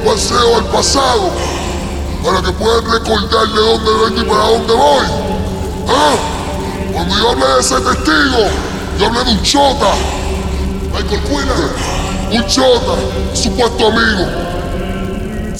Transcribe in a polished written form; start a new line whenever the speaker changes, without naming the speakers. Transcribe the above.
paseo al pasado para que puedan recordar de dónde vengo y para dónde voy. ¿Ah? Cuando yo hablé de ese testigo, yo hablé de un chota. Michael Quinlan, un chota, supuesto amigo.